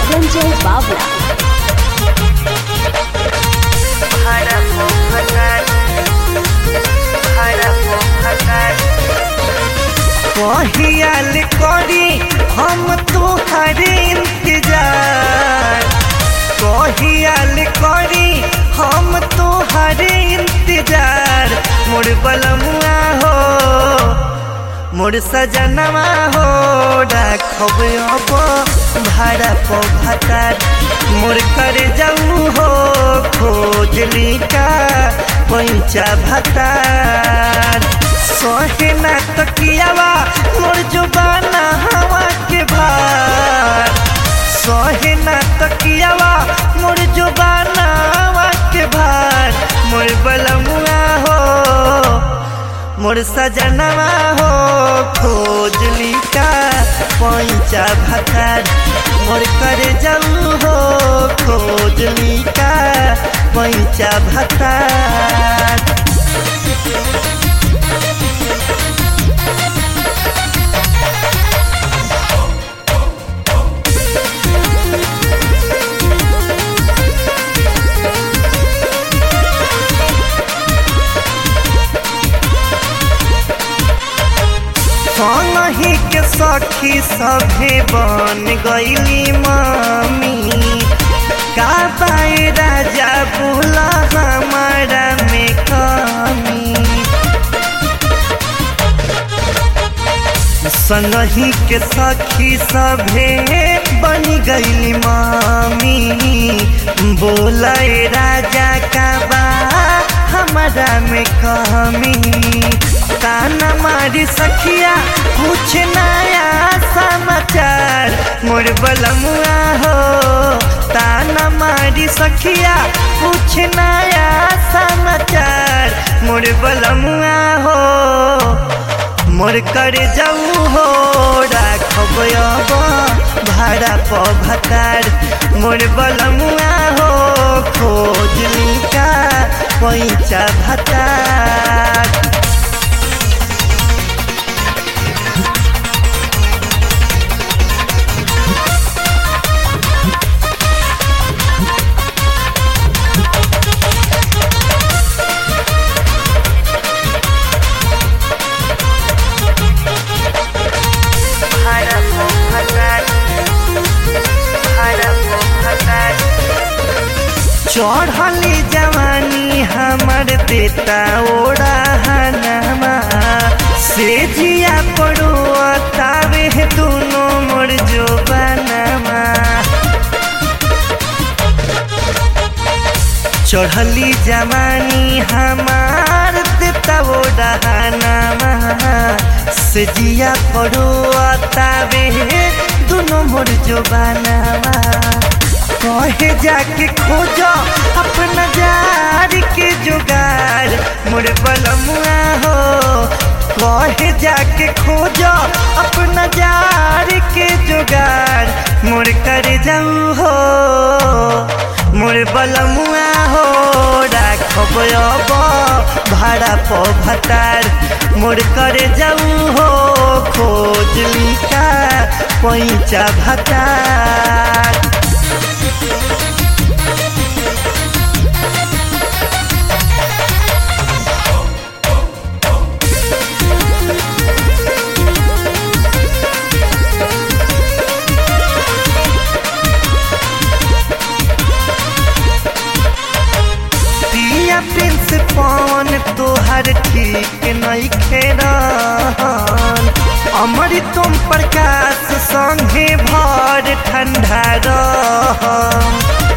Sanjay Babla. कहियाल करी हम तोहर इंतजार, कहियाल करी हम तोहर इंतजार। मोर बलमुआ हो मोर सजनवा हो राखब अब भाड़ा पभातार। मोर कर जाऊ हो खोजली का पैंचा भातार। सोहेना तकियावा मोर जुबाना हवा के भार, सोहेना तकियावा मोर जुबाना हवा के भार। मोर बलमुआ हो मोर सजनवा हो खोजली का पैंचा भातार। मोर कर जाऊ हो खोजली का पैंचा भातार। संगही के सखी सभे बन गईली मामी। का पाए राजा बोला हमारा में कमी। संगही के सखी सभे बन गईली मामी। बोला राजा का बा हमारा में कमी। ताना मारी सखिया कुछ नया समाचार। मोर बलमुआ हो ताना मारी सखिया कुछ नया समाचार। मोर बलमुआ हो मोर कर जाऊ हो राखब अब भाड़ा पभातार। मोर बलमुआ हो खोजली का पैंचा भातार। चढ़ली जवानी हमर देता ओड़ा हनमा। से जिया पड़ो तावे दोनों मोर जो बनवा। चढ़ली जवानी हमार देता ओड़ा हनमा। से जिया पड़ो तावे दोनों मोर जो बनवा। कहे जाके खोजो अपना जार के जुगाड़। मोर बलमुआ हो कहे जाके खोजो अपना जार के जुगाड़। मोर कर जाऊ हो मोर बलमुआ हो राखब अब भाड़ा पभातार। मोर कर जाऊ हो खोजली का पैंचा भातार। प्रिंस पवन तोहर ठीक नहीं खेरन। अमर तुम प्रकाश संगे भर ठंडा रहन।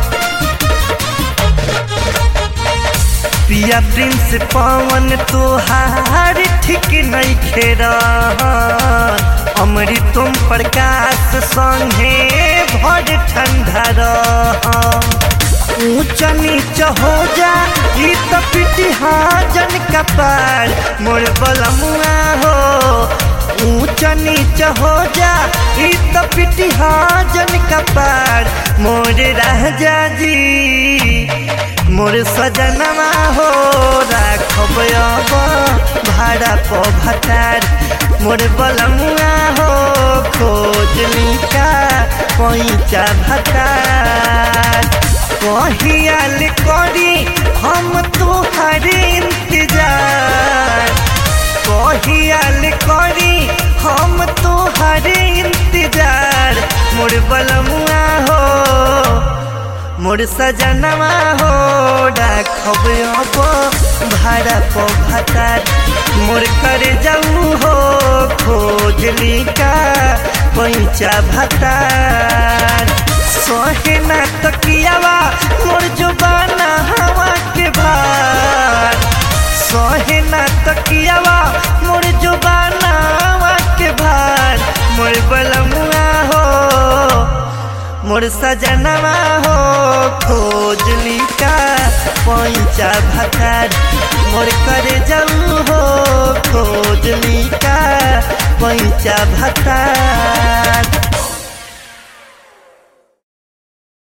पिया प्रिंस पवन तोहार ठीक नहीं खेरन। अमर तुम प्रकाश संगे भर ठंडा रहन। ऊंच नीच हो जा ई तो पिटिहा जन कपार। मोर बलमुआ हो ऊंच नीच हो जा ई तो पिटिहा जन कपार मोर राजा जी मोर सजनमा हो राखब अब भाड़ा प भतार मोर बलमुआ हो खोज निका पैचा भतार कहियाल करी हम तोहर इंतजार कहियाल करी हम तोहर इंतजार मोर बलमुआ हो मोर सजनवा हो राखब अब भाड़ा प भतार मोर कर जाऊ हो खोज लिका पैचा भतार सोहे ना तकियावा मोर जुबाना हवा के भार सोहे ना तकियावा मोर जुबाना हवा के भार मोर बलमुआ हो मोर सजनवा हो खोज लिका पैचा भतार मोर कर जाऊ हो खोज लिका पैचा भतार।